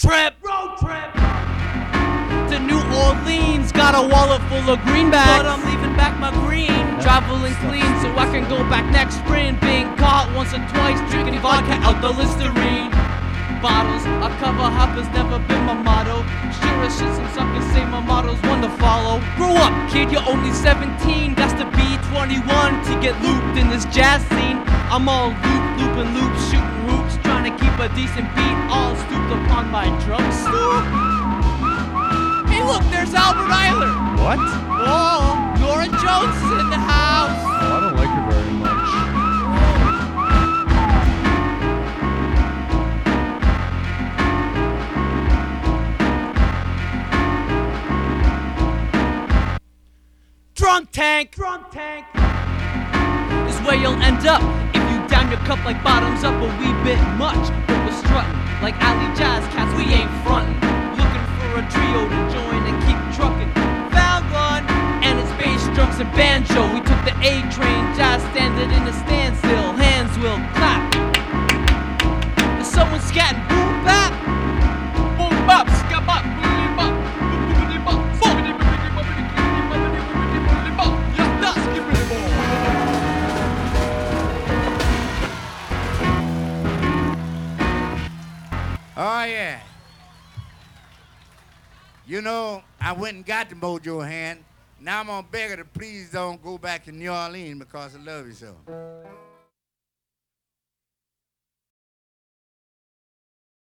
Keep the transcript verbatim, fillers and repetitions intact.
trip, road trip to New Orleans. Got a wallet full of greenbacks, but I'm leaving back my green. Traveling clean so I can go back next spring. Being caught once or twice drinking vodka out the Listerine bottles. A cover hopper's never been my motto. Sure as shit some suckers say my motto's one to follow. Grow up, kid, you're only seventeen. Got to be twenty-one to get looped in this jazz scene. I'm all loop, looping loops, shooting hoops, trying to keep a decent beat, all stooped upon my drum stool. Hey look, there's Albert Eiler. What? Oh, Nora Jones is in the house. Oh, I don't like her very much. Drunk tank, drunk tank is where you'll end up if you down your cup like bottoms up a wee bit much. But we're strutting like alley jazz cats, we ain't frontin'. Looking for a trio to join and keep trucking. Found one, and it's bass, drums, and banjo. We took the A train, jazz standard in a standstill. Hands will clap. Is someone scatting boom bap? Boom bap, ska bop, boom bop, boom boom bop, boom. Oh, yeah. You know, I went and got the mojo hand. Now I'm gonna beg her to please don't go back to New Orleans because I love you so.